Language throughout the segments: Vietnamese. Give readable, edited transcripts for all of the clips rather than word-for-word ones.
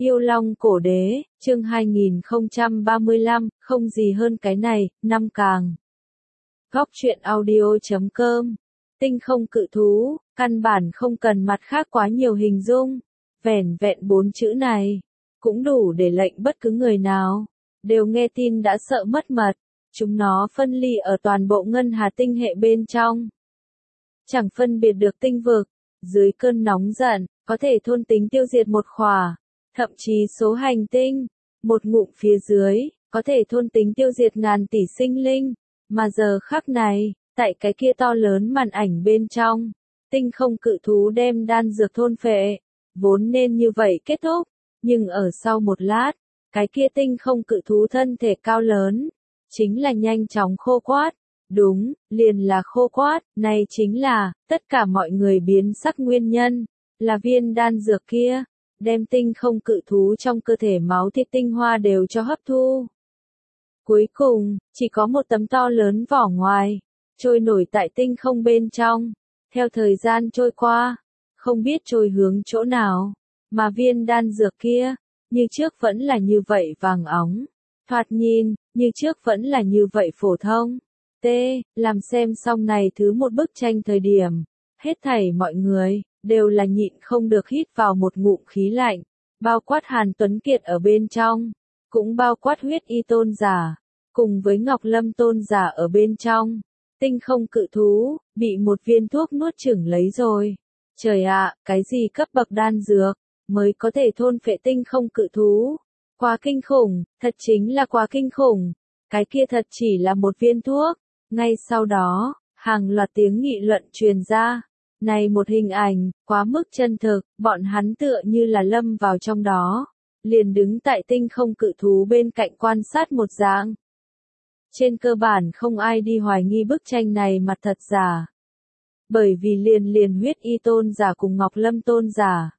Yêu Long Cổ Đế, chương 2035, không gì hơn cái này, năm càng. Góc truyện audio.com. Tinh không cự thú, căn bản không cần mặt khác quá nhiều hình dung. Vẻn vẹn 4 chữ này, cũng đủ để lệnh bất cứ người nào, đều nghe tin đã sợ mất mật. Chúng nó phân ly ở toàn bộ ngân hà tinh hệ bên trong. Chẳng phân biệt được tinh vực, dưới cơn nóng giận, có thể thôn tính tiêu diệt một khỏa, thậm chí số hành tinh, một ngụm phía dưới, có thể thôn tính tiêu diệt ngàn tỷ sinh linh, mà giờ khắc này, tại cái kia to lớn màn ảnh bên trong, tinh không cự thú đem đan dược thôn phệ, vốn nên như vậy kết thúc, nhưng ở sau một lát, cái kia tinh không cự thú thân thể cao lớn, chính là nhanh chóng khô quát. Đúng, liền là khô quát, này chính là, tất cả mọi người biến sắc nguyên nhân, là viên đan dược kia, đem tinh không cự thú trong cơ thể máu thịt tinh hoa đều cho hấp thu. Cuối cùng, chỉ có một tấm to lớn vỏ ngoài, trôi nổi tại tinh không bên trong, theo thời gian trôi qua, không biết trôi hướng chỗ nào, mà viên đan dược kia, như trước vẫn là như vậy vàng óng, thoạt nhìn, như trước vẫn là như vậy phổ thông. Làm xem xong này thứ một bức tranh thời điểm, hết thảy mọi người, đều là nhịn không được hít vào một ngụm khí lạnh, bao quát Hàn Tuấn Kiệt ở bên trong, cũng bao quát huyết y tôn giả, cùng với Ngọc Lâm tôn giả ở bên trong. Tinh không cự thú, bị một viên thuốc nuốt chửng lấy rồi. Trời ạ, cái gì cấp bậc đan dược, mới có thể thôn phệ tinh không cự thú. Quá kinh khủng, thật chính là quá kinh khủng. Cái kia thật chỉ là một viên thuốc. Ngay sau đó, hàng loạt tiếng nghị luận truyền ra. Này một hình ảnh, quá mức chân thực, bọn hắn tựa như là lâm vào trong đó. Liền đứng tại tinh không cự thú bên cạnh quan sát một dạng. Trên cơ bản không ai đi hoài nghi bức tranh này mặt thật giả. Bởi vì liền huyết y tôn giả cùng Ngọc Lâm tôn giả.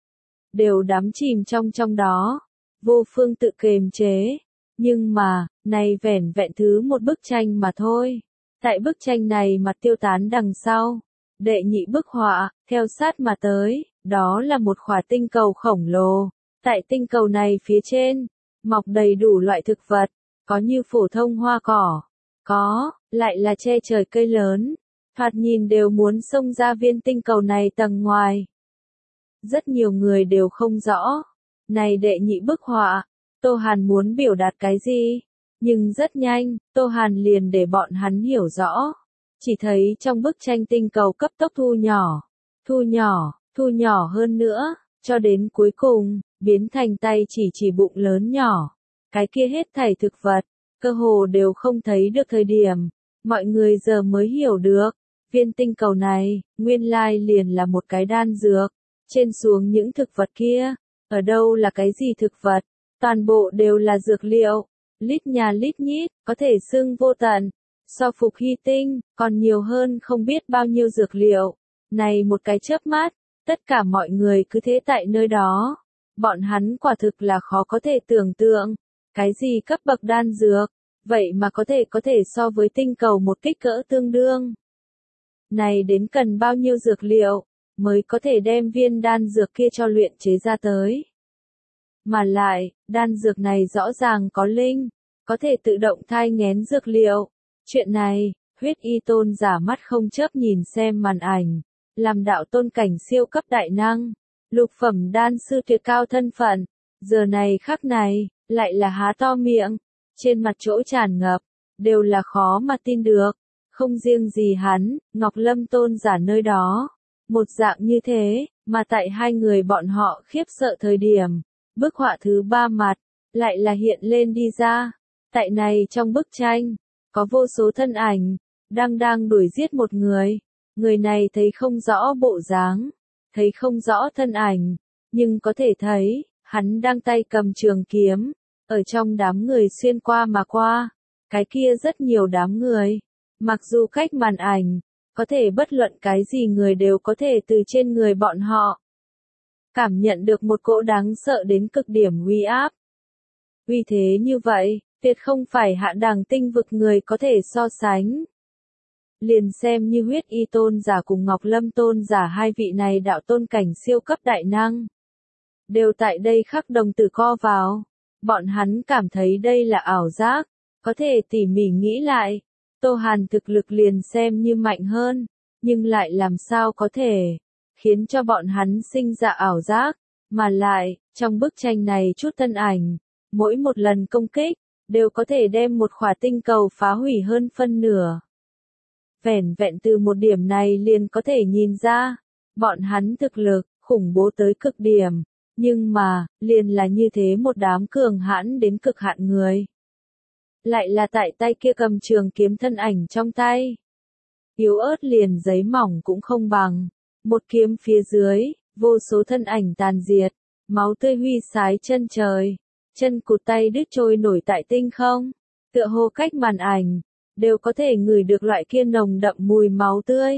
Đều đắm chìm trong đó. Vô phương tự kiềm chế. Nhưng mà, này vẻn vẹn thứ một bức tranh mà thôi. Tại bức tranh này mặt tiêu tán đằng sau, đệ nhị bức họa, theo sát mà tới, đó là một khỏa tinh cầu khổng lồ. Tại tinh cầu này phía trên, mọc đầy đủ loại thực vật, có như phổ thông hoa cỏ, có, lại là che trời cây lớn, thoạt nhìn đều muốn xông ra viên tinh cầu này tầng ngoài. Rất nhiều người đều không rõ, này đệ nhị bức họa, Tô Hàn muốn biểu đạt cái gì? Nhưng rất nhanh, Tô Hàn liền để bọn hắn hiểu rõ. Chỉ thấy trong bức tranh tinh cầu cấp tốc thu nhỏ hơn nữa, cho đến cuối cùng, biến thành tay chỉ bụng lớn nhỏ. Cái kia hết thảy thực vật, cơ hồ đều không thấy được thời điểm. Mọi người giờ mới hiểu được, viên tinh cầu này, nguyên lai liền là một cái đan dược. Trên xuống những thực vật kia, ở đâu là cái gì thực vật, toàn bộ đều là dược liệu. Lít nhà lít nhít, có thể xưng vô tận. So Phục Hy Tinh, còn nhiều hơn không biết bao nhiêu dược liệu. Này một cái chớp mắt, tất cả mọi người cứ thế tại nơi đó. Bọn hắn quả thực là khó có thể tưởng tượng. Cái gì cấp bậc đan dược, vậy mà có thể so với tinh cầu một kích cỡ tương đương. Này đến cần bao nhiêu dược liệu, mới có thể đem viên đan dược kia cho luyện chế ra tới. Mà lại, đan dược này rõ ràng có linh, có thể tự động thai nghén dược liệu. Chuyện này, huyết y tôn giả mắt không chớp nhìn xem màn ảnh, làm đạo tôn cảnh siêu cấp đại năng, lục phẩm đan sư tuyệt cao thân phận, giờ này khắc này, lại là há to miệng, trên mặt chỗ tràn ngập, đều là khó mà tin được. Không riêng gì hắn, Ngọc Lâm tôn giả nơi đó, một dạng như thế, mà tại hai người bọn họ khiếp sợ thời điểm. Bức họa thứ ba mặt, lại là hiện lên đi ra. Tại này trong bức tranh, có vô số thân ảnh, đang đuổi giết một người. Người này thấy không rõ bộ dáng, thấy không rõ thân ảnh, nhưng có thể thấy, hắn đang tay cầm trường kiếm, ở trong đám người xuyên qua mà qua. Cái kia rất nhiều đám người, mặc dù cách màn ảnh, có thể bất luận cái gì người đều có thể từ trên người bọn họ cảm nhận được một cỗ đáng sợ đến cực điểm uy áp. Uy thế như vậy, tuyệt không phải hạ đẳng tinh vực người có thể so sánh. Liền xem như huyết y tôn giả cùng Ngọc Lâm tôn giả hai vị này đạo tôn cảnh siêu cấp đại năng. đều tại đây khắc đồng tử co vào. Bọn hắn cảm thấy đây là ảo giác, có thể tỉ mỉ nghĩ lại. Tô Hàn thực lực liền xem như mạnh hơn, nhưng lại làm sao có thể khiến cho bọn hắn sinh ra ảo giác, mà lại, trong bức tranh này chút thân ảnh, mỗi một lần công kích, đều có thể đem một khỏa tinh cầu phá hủy hơn phân nửa. Vẻn vẹn từ một điểm này liền có thể nhìn ra, bọn hắn thực lực, khủng bố tới cực điểm, nhưng mà, liền là như thế một đám cường hãn đến cực hạn người. Lại là tại tay kia cầm trường kiếm thân ảnh trong tay. Yếu ớt liền giấy mỏng cũng không bằng, một kiếm phía dưới, vô số thân ảnh tàn diệt, máu tươi huy sái chân trời, chân cụt tay đứt trôi nổi tại tinh không, tựa hồ cách màn ảnh, đều có thể ngửi được loại kia nồng đậm mùi máu tươi.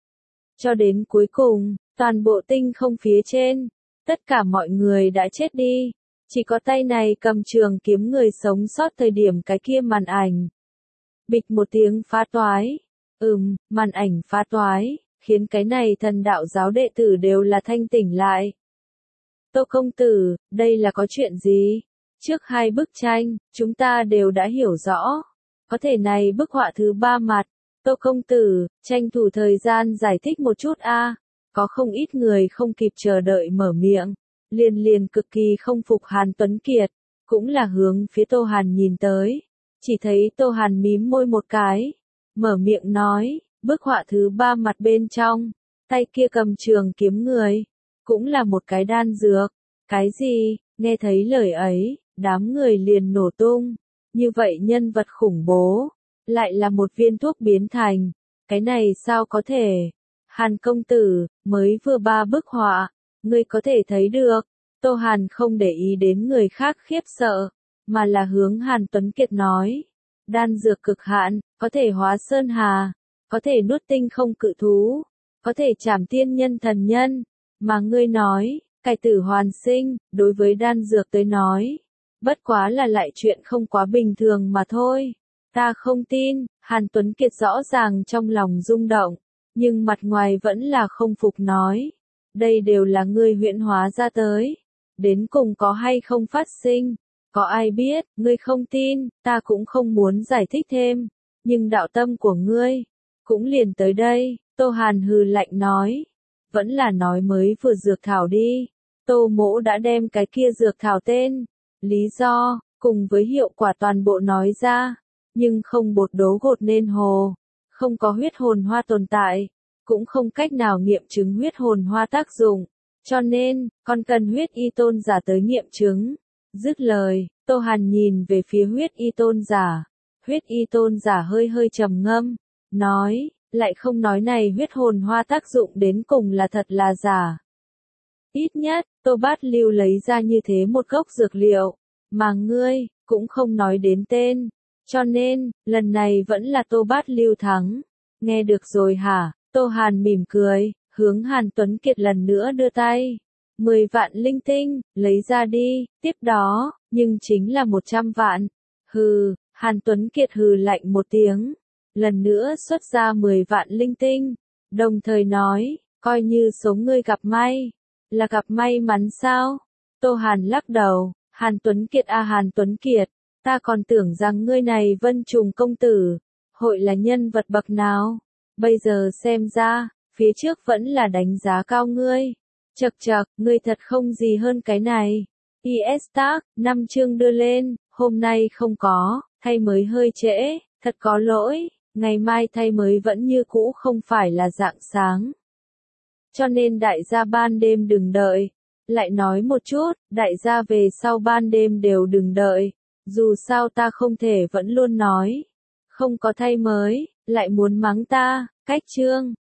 Cho đến cuối cùng, toàn bộ tinh không phía trên, tất cả mọi người đã chết đi, chỉ có tay này cầm trường kiếm người sống sót thời điểm cái kia màn ảnh. Bịch một tiếng phá toái, màn ảnh phá toái, khiến cái này thần đạo giáo đệ tử đều là thanh tỉnh lại. Tô công tử, đây là có chuyện gì? Trước hai bức tranh, chúng ta đều đã hiểu rõ. Có thể này bức họa thứ ba mặt, Tô công tử, tranh thủ thời gian giải thích một chút a. Có không ít người không kịp chờ đợi mở miệng, liền cực kỳ không phục Hàn Tuấn Kiệt, cũng là hướng phía Tô Hàn nhìn tới. Chỉ thấy Tô Hàn mím môi một cái, mở miệng nói, bức họa thứ ba mặt bên trong, tay kia cầm trường kiếm người, cũng là một cái đan dược. Cái gì? Nghe thấy lời ấy, đám người liền nổ tung. Như vậy nhân vật khủng bố, lại là một viên thuốc biến thành, cái này sao có thể? Hàn công tử, mới vừa ba bức họa, ngươi có thể thấy được. Tô Hàn không để ý đến người khác khiếp sợ, mà là hướng Hàn Tuấn Kiệt nói. Đan dược cực hạn, có thể hóa sơn hà, có thể nuốt tinh không cự thú, có thể trảm tiên nhân thần nhân, mà ngươi nói, cải tử hoàn sinh, đối với đan dược tới nói, bất quá là lại chuyện không quá bình thường mà thôi. Ta không tin, Hàn Tuấn Kiệt rõ ràng trong lòng rung động, nhưng mặt ngoài vẫn là không phục nói. Đây đều là ngươi huyễn hóa ra tới, đến cùng có hay không phát sinh, có ai biết, ngươi không tin, ta cũng không muốn giải thích thêm, nhưng đạo tâm của ngươi, cũng liền tới đây. Tô Hàn hừ lạnh nói, vẫn là nói mới vừa dược thảo đi. Tô Mỗ đã đem cái kia dược thảo tên, lý do, cùng với hiệu quả toàn bộ nói ra, nhưng không bột đố gột nên hồ, không có huyết hồn hoa tồn tại, cũng không cách nào nghiệm chứng huyết hồn hoa tác dụng, cho nên, còn cần huyết y tôn giả tới nghiệm chứng. Dứt lời, Tô Hàn nhìn về phía huyết y tôn giả, huyết y tôn giả hơi hơi trầm ngâm, nói, lại không nói này huyết hồn hoa tác dụng đến cùng là thật là giả. Ít nhất, Tô Bát Lưu lấy ra như thế một gốc dược liệu, mà ngươi, cũng không nói đến tên, cho nên, lần này vẫn là Tô Bát Lưu thắng. Nghe được rồi hả? Tô Hàn mỉm cười, hướng Hàn Tuấn Kiệt lần nữa đưa tay. 10 vạn linh tinh, lấy ra đi, tiếp đó, nhưng chính là 100 vạn. Hừ, Hàn Tuấn Kiệt hừ lạnh một tiếng, lần nữa xuất ra 10 vạn linh tinh, đồng thời nói, coi như số ngươi gặp may, là gặp may mắn sao? Tô Hàn lắc đầu, Hàn Tuấn Kiệt Hàn Tuấn Kiệt, ta còn tưởng rằng ngươi này Vân Trùng công tử, hội là nhân vật bậc nào, bây giờ xem ra, phía trước vẫn là đánh giá cao ngươi. Chậc chậc, ngươi thật không gì hơn cái này. IS Tag, 5 chương đưa lên, hôm nay không có, thay mới hơi trễ, thật có lỗi, ngày mai thay mới vẫn như cũ không phải là dạng sáng. Cho nên đại gia ban đêm đừng đợi. Lại nói một chút, đại gia về sau ban đêm đều đừng đợi. Dù sao ta không thể vẫn luôn nói. Không có thay mới, lại muốn mắng ta, cách chương.